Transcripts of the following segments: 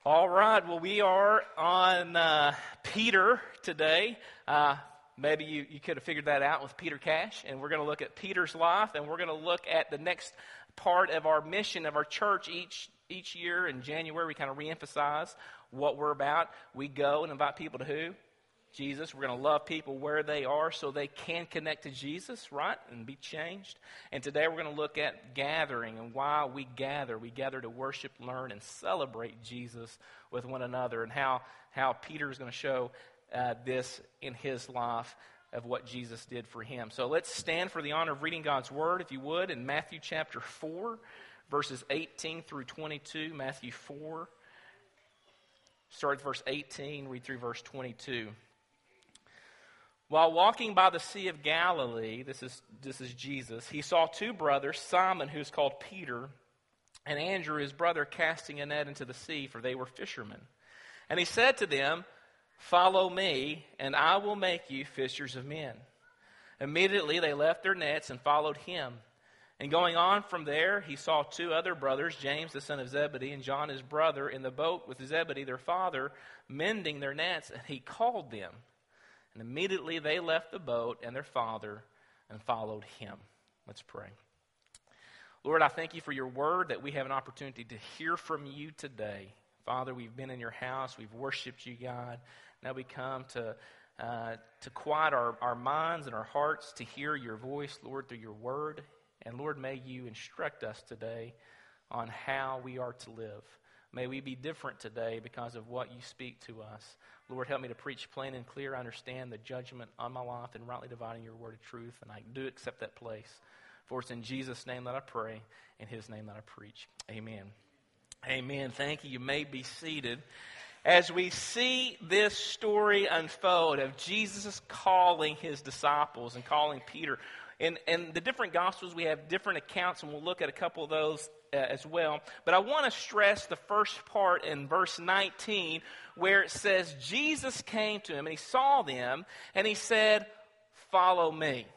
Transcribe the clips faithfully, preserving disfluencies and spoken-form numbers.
All right, well, we are on uh, Peter today. Uh, maybe you, you could have figured that out with Peter Cash, and we're going to look at Peter's life, and we're going to look at the next part of our mission of our church each each year. In January, we kind of reemphasize what we're about. We go and invite people to who? Jesus. We're going to love people where they are so they can connect to Jesus, right, and be changed. And today we're going to look at gathering and why we gather. We gather to worship, learn, and celebrate Jesus with one another, and how, how Peter is going to show uh, this in his life of what Jesus did for him. So let's stand for the honor of reading God's Word, if you would, in Matthew chapter four, verses eighteen through twenty-two. Matthew four, start at verse eighteen, read through verse twenty-two. While walking by the Sea of Galilee, this is this is Jesus, he saw two brothers, Simon, who's called Peter, and Andrew, his brother, casting a net into the sea, for they were fishermen. And he said to them, "Follow me, and I will make you fishers of men." Immediately they left their nets and followed him. And going on from there, he saw two other brothers, James the son of Zebedee and John his brother, in the boat with Zebedee their father, mending their nets, and he called them. And immediately they left the boat and their father and followed him. Let's pray. Lord, I thank you for your word, that we have an opportunity to hear from you today. Father, we've been in your house. We've worshiped you, God. Now we come to uh, to quiet our, our minds and our hearts to hear your voice, Lord, through your word. And Lord, may you instruct us today on how we are to live. May we be different today because of what you speak to us. Lord, help me to preach plain and clear, understand the judgment on my life, and rightly dividing your word of truth. And I do accept that place. For it's in Jesus' name that I pray, in his name that I preach. Amen. Amen. Thank you. You may be seated. As we see this story unfold of Jesus calling his disciples and calling Peter, in, in the different Gospels we have different accounts, and we'll look at a couple of those uh, as well. But I want to stress the first part in verse nineteen, where it says, Jesus came to him and he saw them and he said, "Follow me,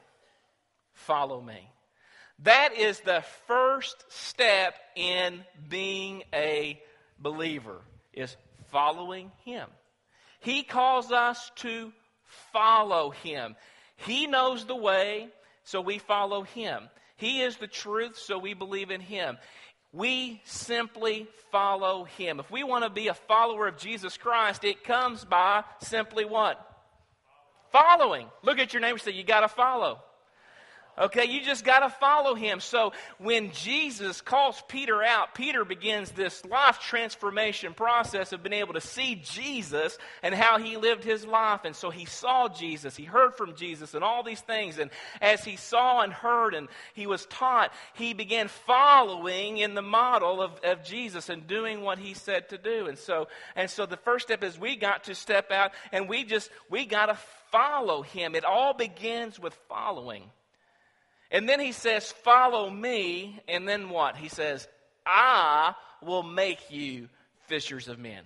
follow me." That is the first step in being a believer, is following him. He calls us to follow him. He knows the way, so we follow him. He is the truth, so we believe in him. We simply follow him. If we want to be a follower of Jesus Christ, it comes by simply what? Following. Look at your neighbor and say, you got to follow. Okay, you just got to follow him. So when Jesus calls Peter out, Peter begins this life transformation process of being able to see Jesus and how he lived his life. And so he saw Jesus, he heard from Jesus and all these things. And as he saw and heard and he was taught, he began following in the model of, of Jesus and doing what he said to do. And so, and so the first step is we got to step out and we just, we got to follow him. It all begins with following. And then he says, "Follow me." And then what? He says, "I will make you fishers of men."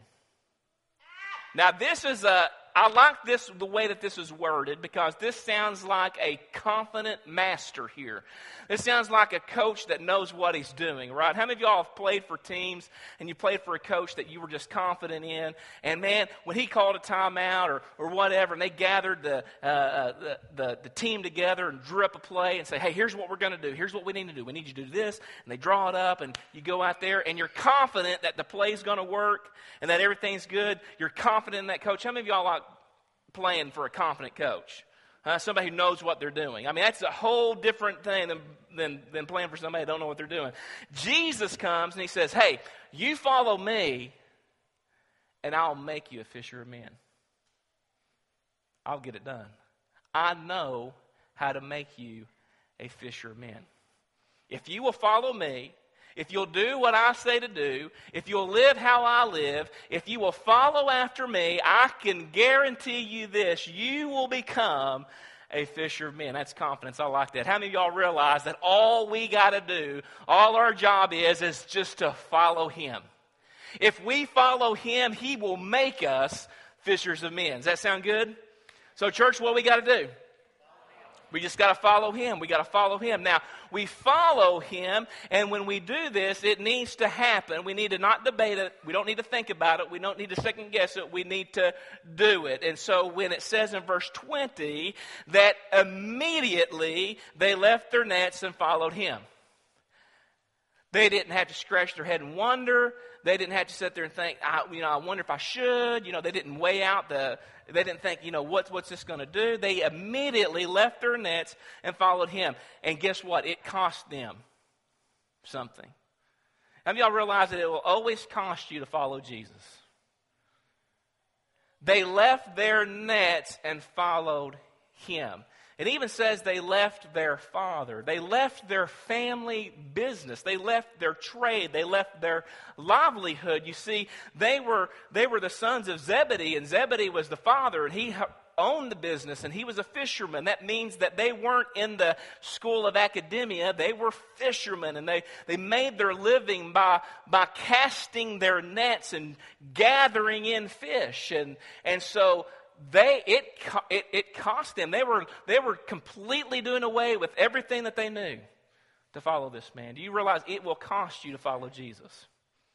Now this is a, I like this, the way that this is worded, because this sounds like a confident master here. This sounds like a coach that knows what he's doing, right? How many of y'all have played for teams and you played for a coach that you were just confident in? And man, when he called a timeout or, or whatever, and they gathered the, uh, the, the, the team together and drew up a play and say, "Hey, here's what we're going to do. Here's what we need to do. We need you to do this." And they draw it up and you go out there and you're confident that the play's going to work and that everything's good. You're confident in that coach. How many of y'all like playing for a confident coach? Uh, somebody who knows what they're doing. I mean, that's a whole different thing than, than, than playing for somebody who don't know what they're doing. Jesus comes and he says, "Hey, you follow me and I'll make you a fisher of men. I'll get it done. I know how to make you a fisher of men. If you will follow me, if you'll do what I say to do, if you'll live how I live, if you will follow after me, I can guarantee you this, you will become a fisher of men." That's confidence. I like that. How many of y'all realize that all we got to do, all our job is, is just to follow him? If we follow him, he will make us fishers of men. Does that sound good? So church, what we got to do? We just got to follow him. We got to follow him. Now, we follow him, and when we do this, it needs to happen. We need to not debate it. We don't need to think about it. We don't need to second guess it. We need to do it. And so when it says in verse twenty that immediately they left their nets and followed him. They didn't have to scratch their head and wonder. They didn't have to sit there and think, I, you know, I wonder if I should. You know, they didn't weigh out the, they didn't think, you know, what's, what's this going to do? They immediately left their nets and followed him. And guess what? It cost them something. Have y'all realized that it will always cost you to follow Jesus? They left their nets and followed him. It even says they left their father. They left their family business. They left their trade. They left their livelihood. You see, they were they were the sons of Zebedee, and Zebedee was the father, and he owned the business, and he was a fisherman. That means that they weren't in the school of academia. They were fishermen, and they, they made their living by, by casting their nets and gathering in fish. And, and so... They it, it it cost them. They were they were completely doing away with everything that they knew to follow this man. Do you realize it will cost you to follow Jesus?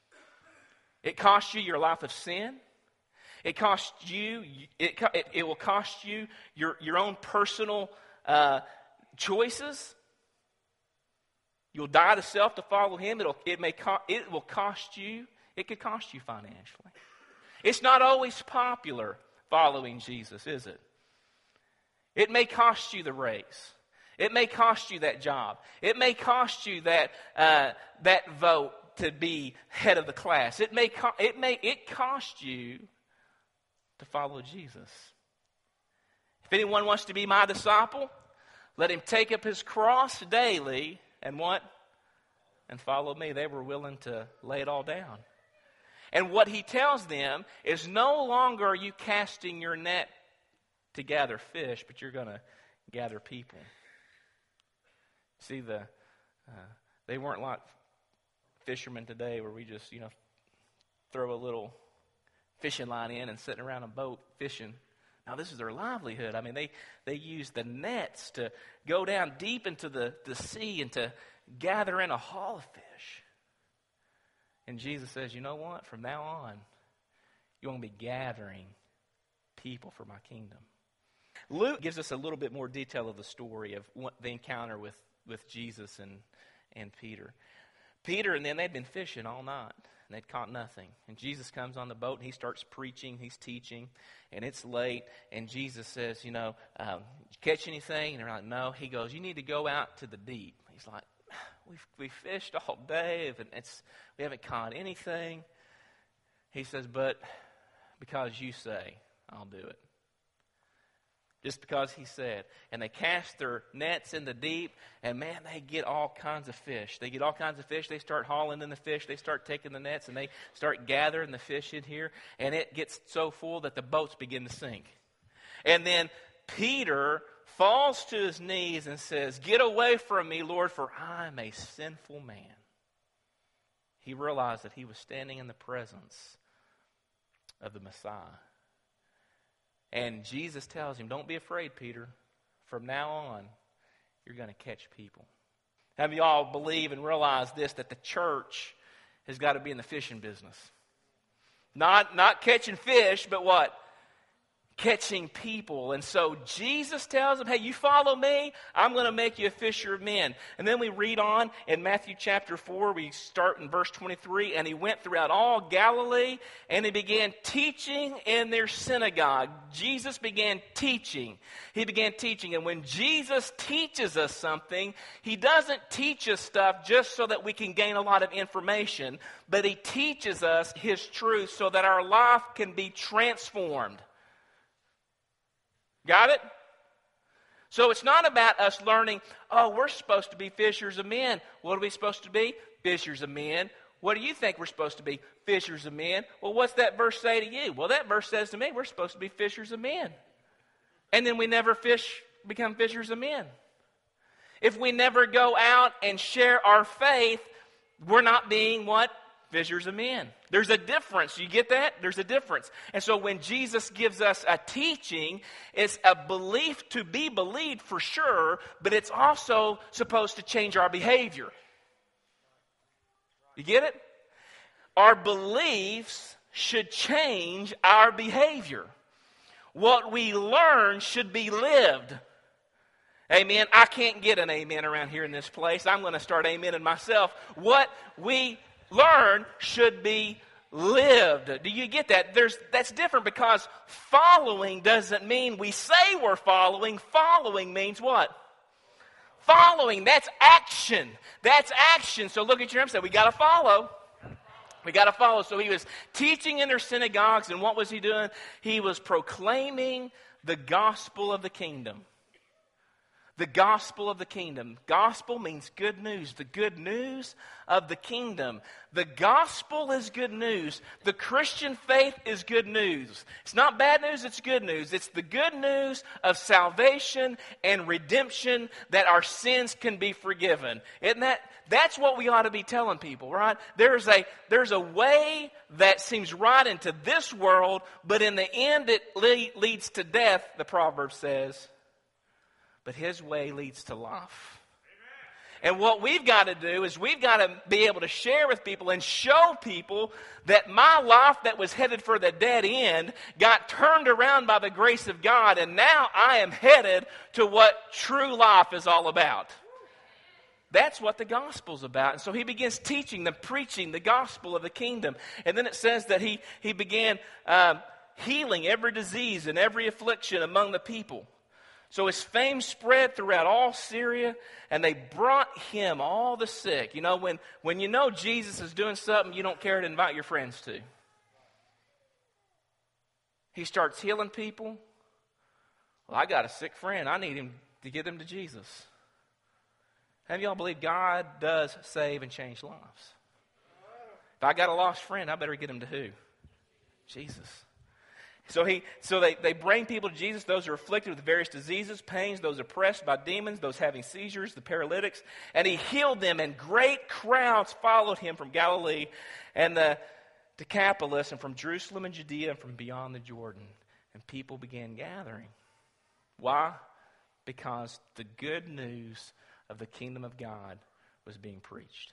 It costs you your life of sin. It costs you. It it, it will cost you your your own personal uh, choices. You'll die to self to follow him. It'll it may co- it will cost you. It could cost you financially. It's not always popular following Jesus, is it? It may cost you the raise. It may cost you that job. It may cost you that uh, that vote to be head of the class. It may co- it may it cost you to follow Jesus. If anyone wants to be my disciple, let him take up his cross daily and what? And follow me. They were willing to lay it all down. And what he tells them is no longer are you casting your net to gather fish, but you're going to gather people. See, the uh, they weren't like fishermen today where we just, you know, throw a little fishing line in and sitting around a boat fishing. Now, this is their livelihood. I mean, they, they use the nets to go down deep into the, the sea and to gather in a haul of fish. And Jesus says, you know what? From now on, you're going to be gathering people for my kingdom. Luke gives us a little bit more detail of the story of what the encounter with, with Jesus and, and Peter. Peter and them, they'd been fishing all night, and they'd caught nothing. And Jesus comes on the boat, and he starts preaching, he's teaching, and it's late. And Jesus says, you know, um, did you catch anything? And they're like, no. He goes, you need to go out to the deep. He's like, We've we fished all day, and it's we haven't caught anything. He says, but because you say, I'll do it. Just because he said. And they cast their nets in the deep, and man, they get all kinds of fish. They get all kinds of fish. They start hauling in the fish. They start taking the nets, and they start gathering the fish in here, and it gets so full that the boats begin to sink. And then Peter falls to his knees and says, get away from me, Lord, for I am a sinful man. He realized that he was standing in the presence of the Messiah. And Jesus tells him, don't be afraid, Peter. From now on, you're going to catch people. Have you all believe and realize this, that the church has got to be in the fishing business? Not, not catching fish, but what? Catching people. And so Jesus tells them, hey, you follow me, I'm going to make you a fisher of men. And then we read on in Matthew chapter four, we start in verse twenty-three, and he went throughout all Galilee, and he began teaching in their synagogue. Jesus began teaching. He began teaching. And when Jesus teaches us something, he doesn't teach us stuff just so that we can gain a lot of information, but he teaches us his truth so that our life can be transformed. Got it? So it's not about us learning, oh, we're supposed to be fishers of men. What are we supposed to be? Fishers of men. What do you think we're supposed to be? Fishers of men. Well, what's that verse say to you? Well, that verse says to me, we're supposed to be fishers of men. And then we never fish, become fishers of men. If we never go out and share our faith, we're not being what? fishers of men. There's a difference. You get that? There's a difference. And so when Jesus gives us a teaching, it's a belief to be believed for sure, but it's also supposed to change our behavior. You get it? Our beliefs should change our behavior. What we learn should be lived. Amen. I can't get an amen around here in this place. I'm going to start amening myself. What we learn should be lived. Do you get that? There's, that's different because following doesn't mean we say we're following. Following means what? Following. That's action. That's action. So look at your neighbor and say, we got to follow. We got to follow. So he was teaching in their synagogues, and what was he doing? He was proclaiming the gospel of the kingdom. The gospel of the kingdom. Gospel means good news. The good news of the kingdom. The gospel is good news. The Christian faith is good news. It's not bad news, it's good news. It's the good news of salvation and redemption, that our sins can be forgiven. Isn't that? That's what we ought to be telling people, right? There's a, there's a way that seems right into this world, but in the end it le- leads to death, the proverb says. But his way leads to life. Amen. And what we've got to do is we've got to be able to share with people and show people that my life that was headed for the dead end got turned around by the grace of God, and now I am headed to what true life is all about. That's what the gospel's about. And so he begins teaching them, preaching the gospel of the kingdom. And then it says that he, he began um, healing every disease and every affliction among the people. So his fame spread throughout all Syria, and they brought him all the sick. You know, when, when you know Jesus is doing something you don't care to invite your friends to. He starts healing people. Well, I got a sick friend. I need him to get them to Jesus. Have y'all believe God does save and change lives? If I got a lost friend, I better get him to who? Jesus. So he, so they, they bring people to Jesus, those who are afflicted with various diseases, pains, those oppressed by demons, those having seizures, the paralytics. And he healed them, and great crowds followed him from Galilee and the Decapolis, and from Jerusalem and Judea, and from beyond the Jordan. And people began gathering. Why? Because the good news of the kingdom of God was being preached.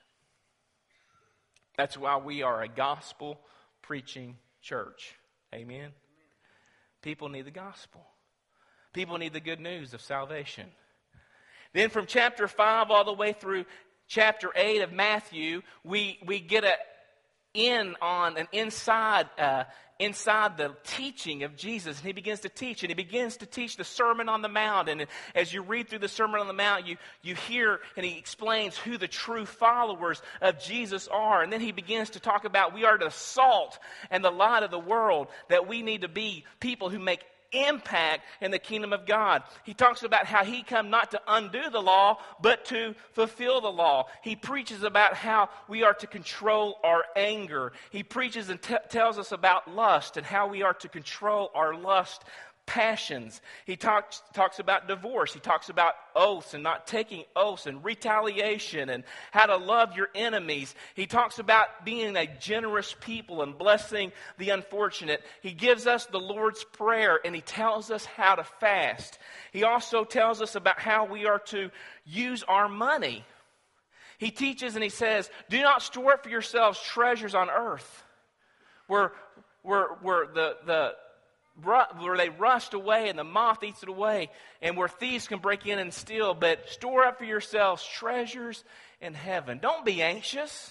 That's why we are a gospel-preaching church. Amen? People need the gospel. People need the good news of salvation. Then from chapter five all the way through chapter eight of Matthew, we, we get a in on an inside uh, inside the teaching of Jesus. And he begins to teach, and he begins to teach the Sermon on the Mount. And as you read through the Sermon on the Mount, you, you hear, and he explains who the true followers of Jesus are. And then he begins to talk about we are the salt and the light of the world, that we need to be people who make impact in the kingdom of God. He talks about how he come not to undo the law, but to fulfill the law. He preaches about how we are to control our anger. He preaches and t- tells us about lust and how we are to control our lust passions. He talks talks about divorce. He talks about oaths and not taking oaths, and retaliation, and how to love your enemies. He talks about being a generous people and blessing the unfortunate. He gives us the Lord's Prayer, and he tells us how to fast. He also tells us about how we are to use our money. He teaches and he says, do not store up for yourselves treasures on earth, where where where the the where they rust away and the moth eats it away, and where thieves can break in and steal, but store up for yourselves treasures in heaven. Don't be anxious.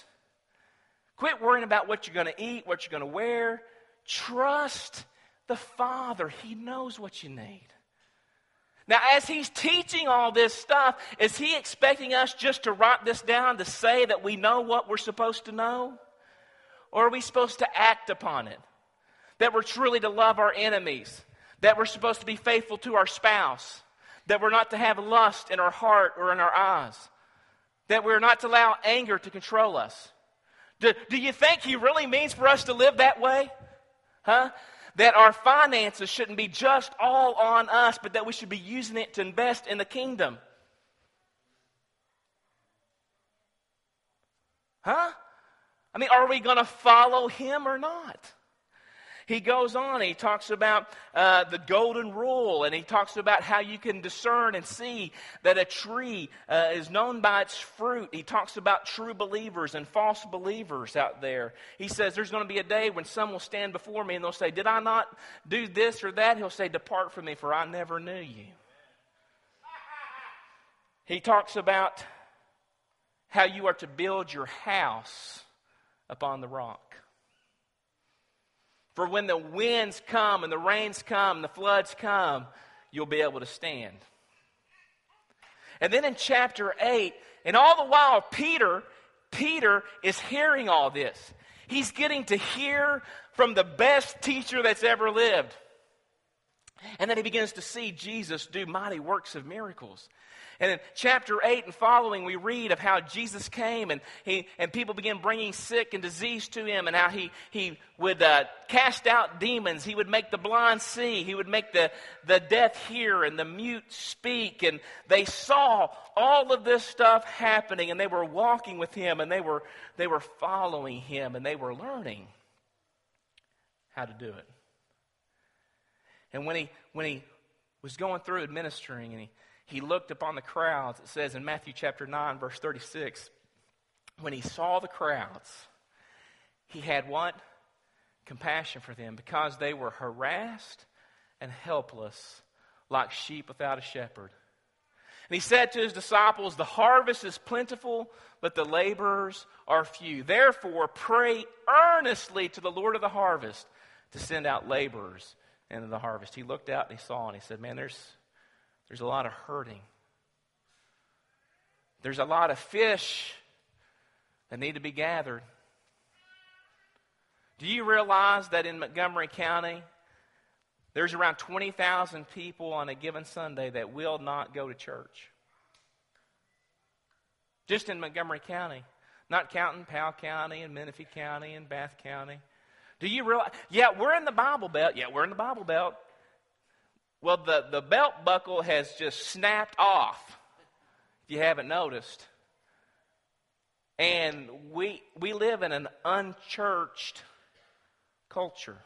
Quit worrying about what you're going to eat, what you're going to wear. Trust the Father. He knows what you need. Now, as he's teaching all this stuff, is he expecting us just to write this down to say that we know what we're supposed to know? Or are we supposed to act upon it? That we're truly to love our enemies. That we're supposed to be faithful to our spouse. That we're not to have lust in our heart or in our eyes. That we're not to allow anger to control us. Do, do you think he really means for us to live that way? Huh? That our finances shouldn't be just all on us, but that we should be using it to invest in the kingdom. Huh? I mean, are we going to follow him or not? He goes on, he talks about uh, the golden rule, and he talks about how you can discern and see that a tree uh, is known by its fruit. He talks about true believers and false believers out there. He says there's going to be a day when some will stand before me and they'll say, did I not do this or that? He'll say, depart from me, for I never knew you. He talks about how you are to build your house upon the rock. For when the winds come and the rains come and the floods come, you'll be able to stand. And then in chapter eight, and all the while Peter, Peter is hearing all this. He's getting to hear from the best teacher that's ever lived. And then he begins to see Jesus do mighty works of miracles. And in chapter eight and following, we read of how Jesus came and he and people began bringing sick and disease to him, and how he, he would uh, cast out demons. He would make the blind see. He would make the, the deaf hear and the mute speak. And they saw all of this stuff happening, and they were walking with him, and they were, they were following him, and they were learning how to do it. And when he, when he was going through administering, and he He looked upon the crowds. It says in Matthew chapter nine, verse thirty-six, when he saw the crowds, he had what? Compassion for them, because they were harassed and helpless like sheep without a shepherd. And he said to his disciples, the harvest is plentiful, but the laborers are few. Therefore, pray earnestly to the Lord of the harvest to send out laborers into the harvest. He looked out and he saw, and he said, man, there's There's a lot of hurting. There's a lot of fish that need to be gathered. Do you realize that in Montgomery County, there's around twenty thousand people on a given Sunday that will not go to church? Just in Montgomery County. Not counting Powell County and Menifee County and Bath County. Do you realize? Yeah, we're in the Bible Belt. Yeah, we're in the Bible Belt. Well, the, the belt buckle has just snapped off, if you haven't noticed. And we we live in an unchurched culture.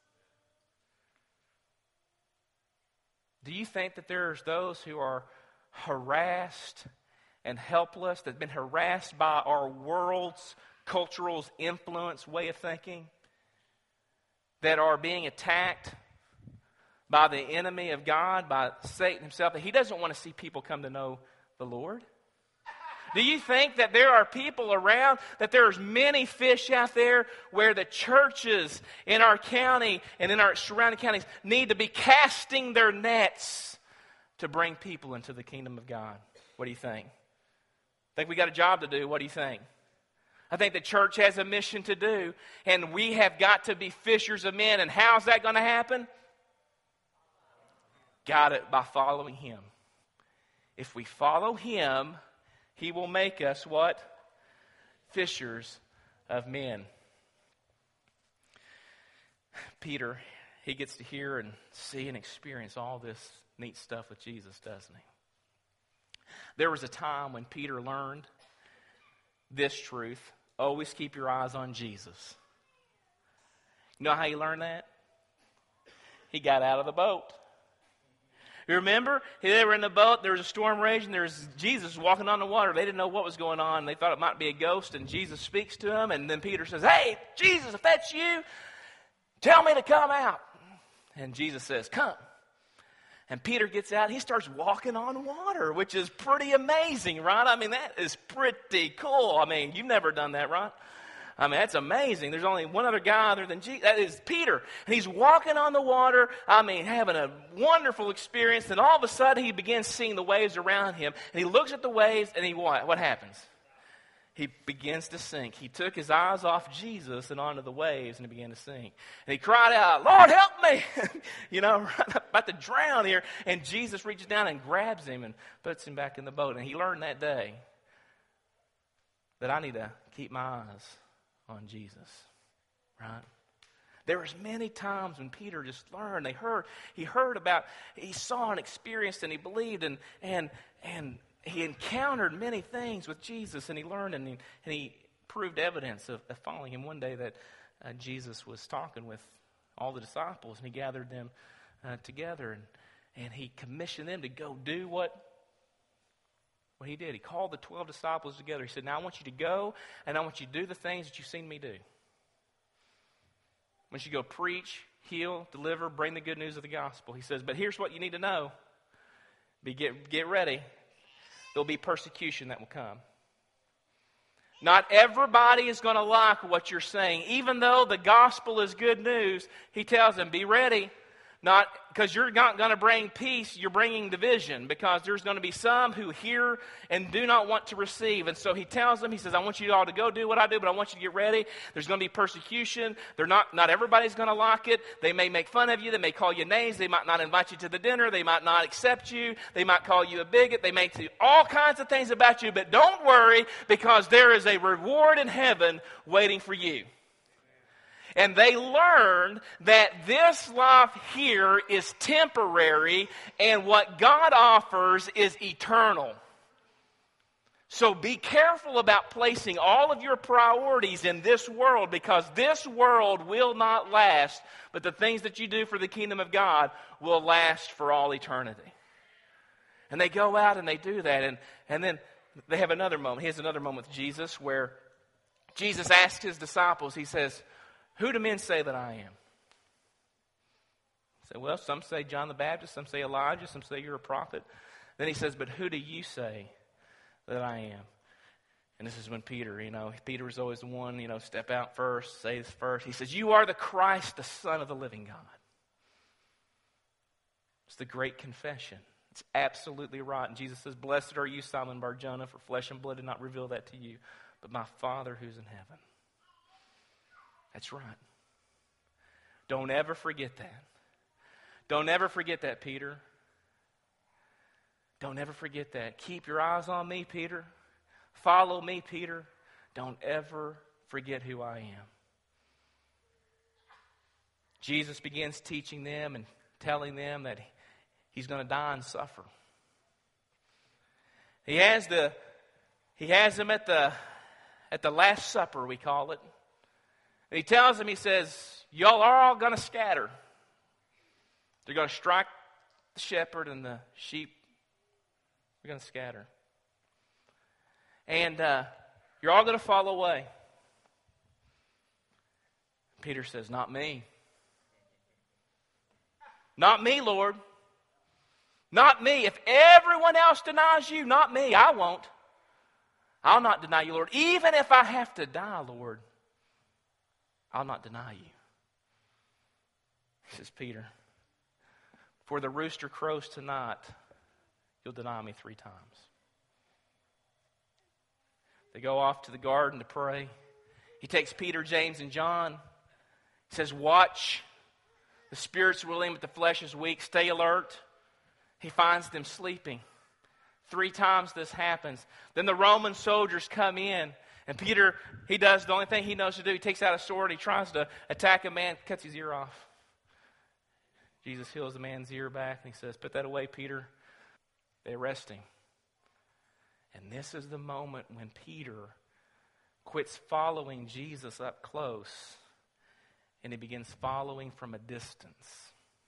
Do you think that there's those who are harassed and helpless, that have been harassed by our world's cultural influence way of thinking, that are being attacked by the enemy of God, by Satan himself, that he doesn't want to see people come to know the Lord? Do you think that there are people around, that there's many fish out there where the churches in our county and in our surrounding counties need to be casting their nets to bring people into the kingdom of God? What do you think? Think we got a job to do? What do you think? I think the church has a mission to do, and we have got to be fishers of men. And how's that going to happen? Got it by following him. If we follow him, he will make us what? Fishers of men. Peter, he gets to hear and see and experience all this neat stuff with Jesus, doesn't he? There was a time when Peter learned this truth. Always keep your eyes on Jesus. You know how he learned that? He got out of the boat. You remember? They were in the boat. There was a storm raging. There was Jesus walking on the water. They didn't know what was going on. They thought it might be a ghost, and Jesus speaks to him. And then Peter says, hey, Jesus, if that's you, tell me to come out. And Jesus says, come. And Peter gets out. He starts walking on water, which is pretty amazing, right? I mean, that is pretty cool. I mean, you've never done that, right? I mean, that's amazing. There's only one other guy other than Jesus. That is Peter. And he's walking on the water. I mean, having a wonderful experience. And all of a sudden, he begins seeing the waves around him. And he looks at the waves, and he what? What happens? He begins to sink. He took his eyes off Jesus and onto the waves, and he began to sink. And he cried out, Lord, help me! you know, I'm about to drown here. And Jesus reaches down and grabs him and puts him back in the boat. And he learned that day that I need to keep my eyes on Jesus, right? There was many times when Peter just learned. They heard, he heard about, he saw and experienced, and he believed, and and and he encountered many things with Jesus, and he learned, and he, and he proved evidence of, of following him. One day that uh, Jesus was talking with all the disciples, and he gathered them uh, together, and, and he commissioned them to go do what, what he did. He called the twelve disciples together. He said, now I want you to go, and I want you to do the things that you've seen me do. I want you to go preach, heal, deliver, bring the good news of the gospel. He says, but here's what you need to know. Be get, get ready. There'll be persecution that will come. Not everybody is going to like what you're saying. Even though the gospel is good news, he tells them, be ready. Not because you're not going to bring peace, you're bringing division, because there's going to be some who hear and do not want to receive. And so he tells them, he says, I want you all to go do what I do, but I want you to get ready. There's going to be persecution. They're not, not everybody's going to like it. They may make fun of you. They may call you names. They might not invite you to the dinner. They might not accept you. They might call you a bigot. They may do all kinds of things about you, but don't worry, because there is a reward in heaven waiting for you. And they learned that this life here is temporary, and what God offers is eternal. So be careful about placing all of your priorities in this world, because this world will not last, but the things that you do for the kingdom of God will last for all eternity. And they go out and they do that, and, and then they have another moment. He has another moment with Jesus where Jesus asked his disciples, he says, who do men say that I am? Say, well, some say John the Baptist, some say Elijah, some say you're a prophet. Then he says, but who do you say that I am? And this is when Peter, you know, Peter was always the one, you know, step out first, say this first. He says, you are the Christ, the Son of the living God. It's the great confession. It's absolutely right. And Jesus says, blessed are you, Simon Bar-Jonah, for flesh and blood did not reveal that to you, but my Father who's in heaven. That's right. Don't ever forget that. Don't ever forget that, Peter. Don't ever forget that. Keep your eyes on me, Peter. Follow me, Peter. Don't ever forget who I am. Jesus begins teaching them and telling them that he's going to die and suffer. He has the he has them at the at the Last Supper, we call it. And he tells them, he says, y'all are all going to scatter. They're going to strike the shepherd, and the sheep are going to scatter. And uh, you're all going to fall away. Peter says, not me. Not me, Lord. Not me. If everyone else denies you, not me. I won't. I'll not deny you, Lord. Even if I have to die, Lord, I'll not deny you. He says, Peter, before the rooster crows tonight, you'll deny me three times. They go off to the garden to pray. He takes Peter, James, and John. He says, watch. The spirit's willing, but the flesh is weak. Stay alert. He finds them sleeping. Three times this happens. Then the Roman soldiers come in. And Peter, he does the only thing he knows to do. He takes out a sword. He tries to attack a man, cuts his ear off. Jesus heals the man's ear back, and he says, put that away, Peter. They arrest him. And this is the moment when Peter quits following Jesus up close, and he begins following from a distance.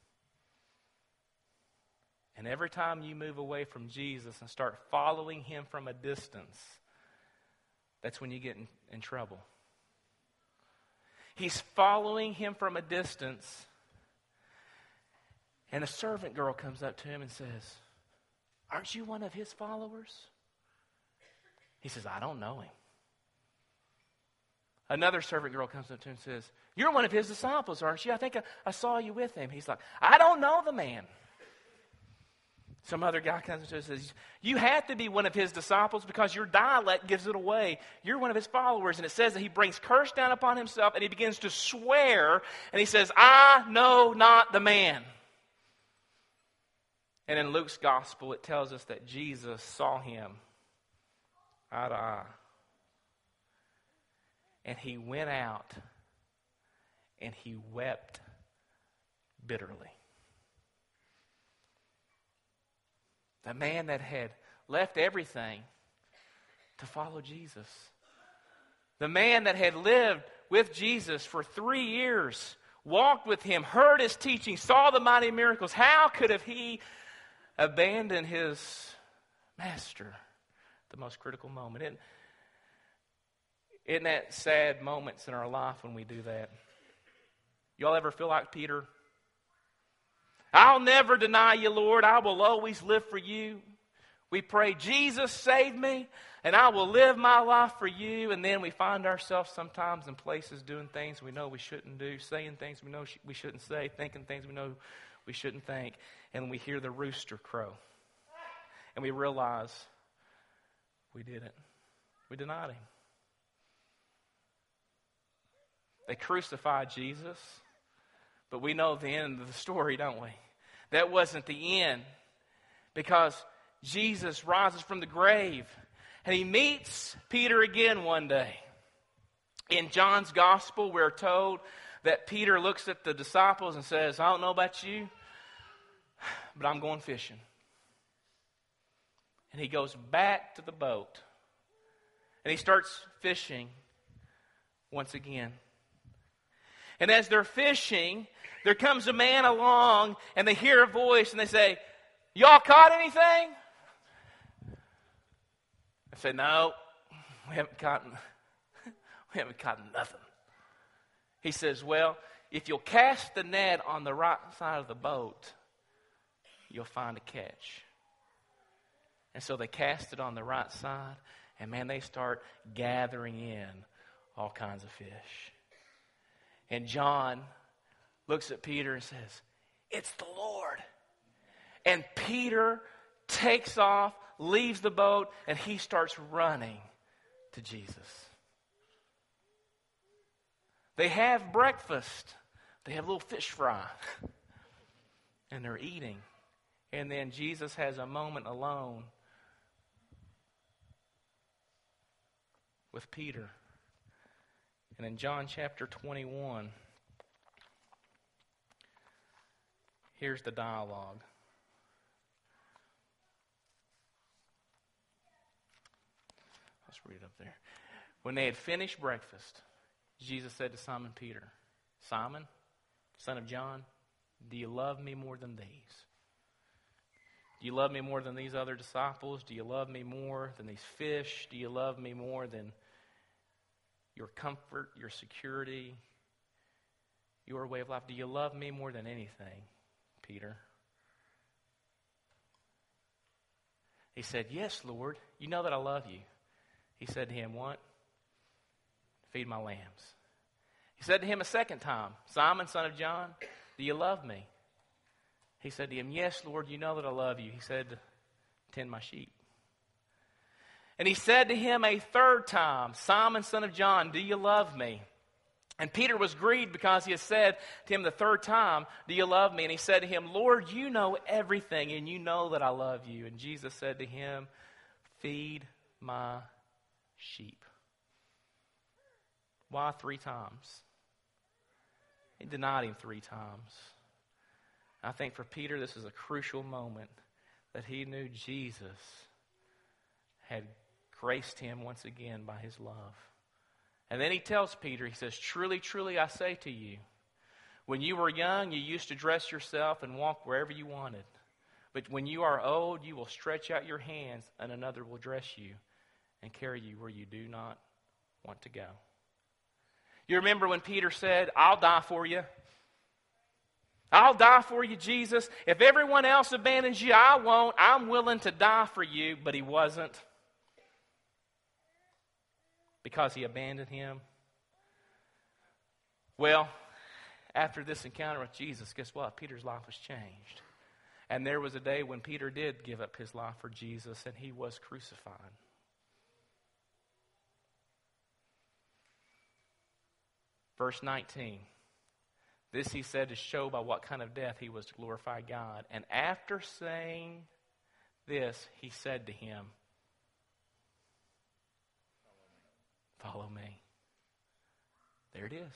And every time you move away from Jesus and start following him from a distance, that's when you get in, in trouble. He's following him from a distance, and a servant girl comes up to him and says, aren't you one of his followers? He says, I don't know him. Another servant girl comes up to him and says, you're one of his disciples, aren't you? I think I, I saw you with him. He's like, I don't know the man. Some other guy comes to us and says, you have to be one of his disciples because your dialect gives it away. You're one of his followers. And it says that he brings curse down upon himself, and he begins to swear. And he says, I know not the man. And in Luke's gospel, it tells us that Jesus saw him eye to eye. And he went out and he wept bitterly. The man that had left everything to follow Jesus. The man that had lived with Jesus for three years, walked with him, heard his teaching, saw the mighty miracles. How could have he abandoned his master at the most critical moment? Isn't, isn't that sad moments in our life when we do that? Y'all ever feel like Peter? I'll never deny you, Lord. I will always live for you. We pray, Jesus, save me, and I will live my life for you. And then we find ourselves sometimes in places doing things we know we shouldn't do, saying things we know sh- we shouldn't say, thinking things we know we shouldn't think. And we hear the rooster crow. And we realize we didn't. We denied him. They crucified Jesus. But we know the end of the story, don't we? That wasn't the end. Because Jesus rises from the grave. And he meets Peter again one day. In John's gospel, we're told that Peter looks at the disciples and says, I don't know about you, but I'm going fishing. And he goes back to the boat. And he starts fishing once again. And as they're fishing, there comes a man along and they hear a voice and they say, y'all caught anything? I say, no, we haven't caught, we haven't caught nothing. He says, well, if you'll cast the net on the right side of the boat, you'll find a catch. And so they cast it on the right side, and man, they start gathering in all kinds of fish. And John looks at Peter and says, it's the Lord. And Peter takes off, leaves the boat, and he starts running to Jesus. They have breakfast. They have a little fish fry. And they're eating. And then Jesus has a moment alone with Peter. And in John chapter twenty-one, here's the dialogue. Let's read it up there. When they had finished breakfast, Jesus said to Simon Peter, Simon, son of John, do you love me more than these? Do you love me more than these other disciples? Do you love me more than these fish? Do you love me more than your comfort, your security, your way of life? Do you love me more than anything, Peter? He said, yes, Lord, you know that I love you. He said to him, what? Feed my lambs. He said to him a second time, Simon, son of John, do you love me? He said to him, yes, Lord, you know that I love you. He said, tend my sheep. And he said to him a third time, Simon, son of John, do you love me? And Peter was grieved because he had said to him the third time, do you love me? And he said to him, Lord, you know everything, and you know that I love you. And Jesus said to him, feed my sheep. Why three times? He denied him three times. I think for Peter, this is a crucial moment that he knew Jesus had graced him once again by his love. And then he tells Peter, he says, truly, truly, I say to you, when you were young, you used to dress yourself and walk wherever you wanted. But when you are old, you will stretch out your hands, and another will dress you and carry you where you do not want to go. You remember when Peter said, I'll die for you. I'll die for you, Jesus. If everyone else abandons you, I won't. I'm willing to die for you. But he wasn't. Because he abandoned him. Well, after this encounter with Jesus, guess what? Peter's life was changed. And there was a day when Peter did give up his life for Jesus, and he was crucified. Verse nineteen. This he said to show by what kind of death he was to glorify God. And after saying this, he said to him, follow me. There it is.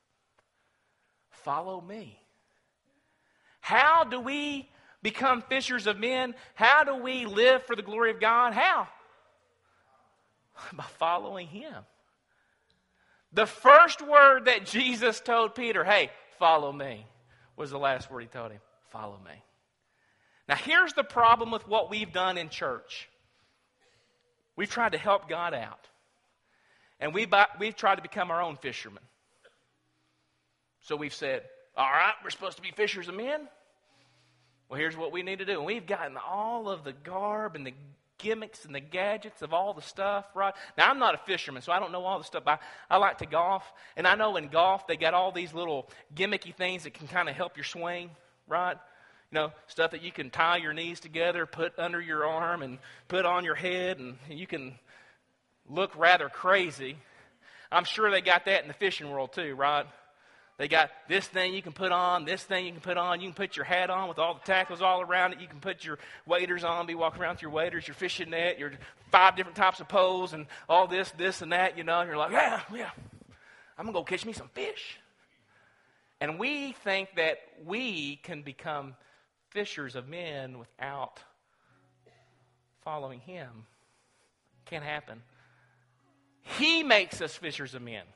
Follow me. How do we become fishers of men? How do we live for the glory of God? How? By following him. The first word that Jesus told Peter, hey, follow me, was the last word he told him. Follow me. Now here's the problem with what we've done in church. We've tried to help God out. And we've, we've tried to become our own fishermen. So we've said, all right, we're supposed to be fishers of men. Well, here's what we need to do. And we've gotten all of the garb and the gimmicks and the gadgets of all the stuff, right? Now, I'm not a fisherman, so I don't know all the stuff. I, I like to golf, and I know in golf they got all these little gimmicky things that can kind of help your swing, right? You know, stuff that you can tie your knees together, put under your arm, and put on your head, and you can look rather crazy. I'm sure they got that in the fishing world too, right? They got this thing you can put on, this thing you can put on. You can put your hat on with all the tackles all around it. You can put your waders on, be walking around with your waders, your fishing net, your five different types of poles, and all this, this, and that, you know. And you're like, yeah, yeah, I'm going to go catch me some fish. And we think that we can become fishers of men without following Him. Can't happen. He makes us fishers of men.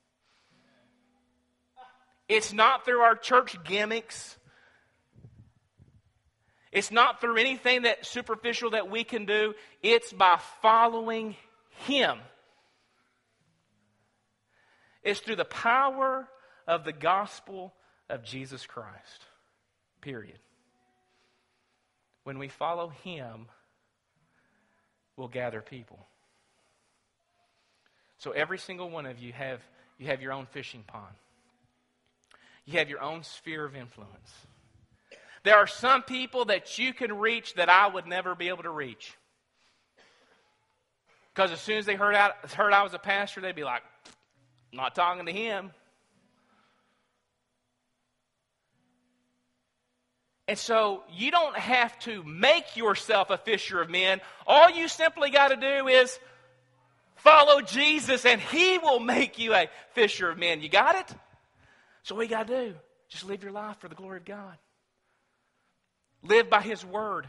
It's not through our church gimmicks. It's not through anything that superficial that we can do. It's by following Him. It's through the power of the gospel of Jesus Christ. Period. When we follow Him, we'll gather people. So every single one of you have you have your own fishing pond. You have your own sphere of influence. There are some people that you can reach that I would never be able to reach. Because as soon as they heard, out, heard I was a pastor, they'd be like, I'm not talking to him. And so you don't have to make yourself a fisher of men. All you simply got to do is follow Jesus and He will make you a fisher of men. You got it? So what you got to do, just live your life for the glory of God. Live by His word.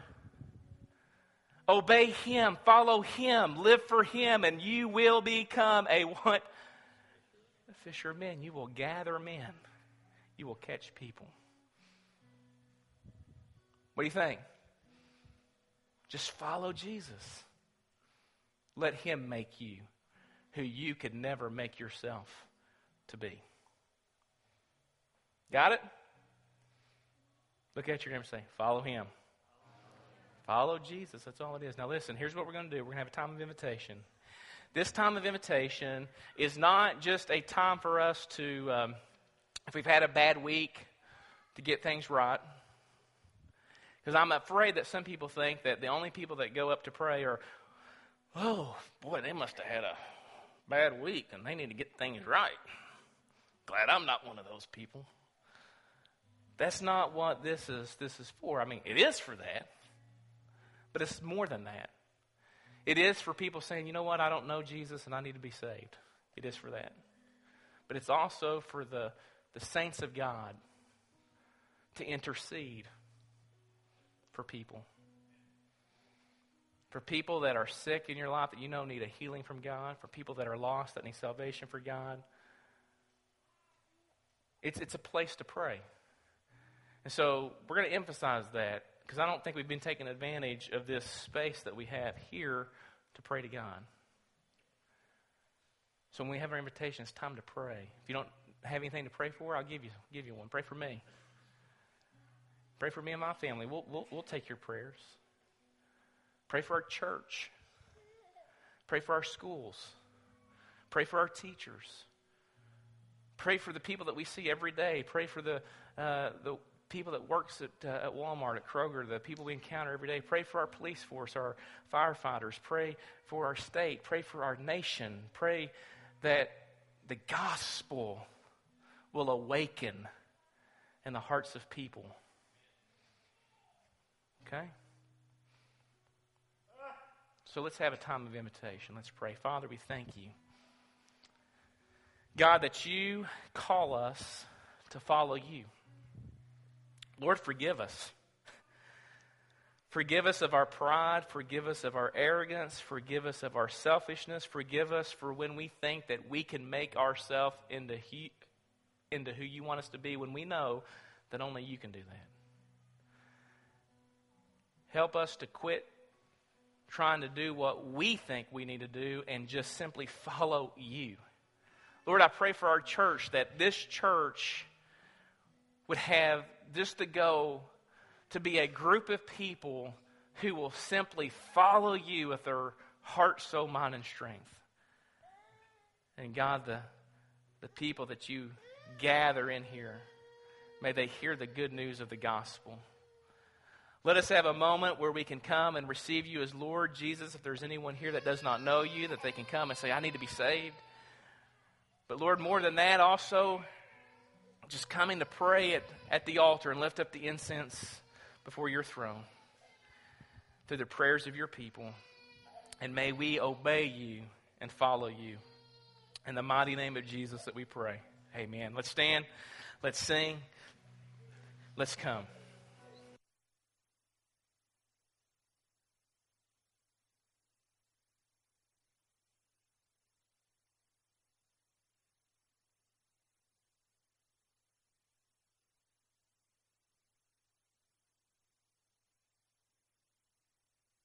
Obey Him. Follow Him. Live for Him. And you will become a what? A fisher of men. You will gather men. You will catch people. What do you think? Just follow Jesus. Let Him make you who you could never make yourself to be. Got it? Look at your neighbor and say, follow Him. Follow Jesus. That's all it is. Now listen, here's what we're going to do. We're going to have a time of invitation. This time of invitation is not just a time for us to, um, if we've had a bad week, to get things right. Because I'm afraid that some people think that the only people that go up to pray are, oh, boy, they must have had a bad week and they need to get things right. Glad I'm not one of those people. That's not what this is this is for. I mean, it is for that, but it's more than that. It is for people saying, you know what, I don't know Jesus and I need to be saved. It is for that. But it's also for the, the saints of God to intercede for people. For people that are sick in your life that you know need a healing from God. For people that are lost that need salvation for God. It's, it's a place to pray. And so we're going to emphasize that because I don't think we've been taking advantage of this space that we have here to pray to God. So when we have our invitation, it's time to pray. If you don't have anything to pray for, I'll give you give you one. Pray for me. Pray for me and my family. We'll, we'll, we'll take your prayers. Pray for our church. Pray for our schools. Pray for our teachers. Pray for the people that we see every day. Pray for the uh, the people that works at, uh, at Walmart, at Kroger, the people we encounter every day. Pray for our police force, our firefighters. Pray for our state. Pray for our nation. Pray that the gospel will awaken in the hearts of people. Okay? So let's have a time of invitation. Let's pray. Father, we thank you, God, that you call us to follow you. Lord, forgive us. Forgive us of our pride. Forgive us of our arrogance. Forgive us of our selfishness. Forgive us for when we think that we can make ourselves into, he, into who you want us to be when we know that only you can do that. Help us to quit trying to do what we think we need to do and just simply follow you. Lord, I pray for our church that this church would have just to go to be a group of people who will simply follow you with their heart, soul, mind, and strength. And God, the, the people that you gather in here, may they hear the good news of the gospel. Let us have a moment where we can come and receive you as Lord Jesus. If there's anyone here that does not know you, that they can come and say, I need to be saved. But Lord, more than that, also just coming to pray at, at the altar and lift up the incense before your throne through the prayers of your people. And may we obey you and follow you. In the mighty name of Jesus that we pray. Amen. Let's stand. Let's sing. Let's come.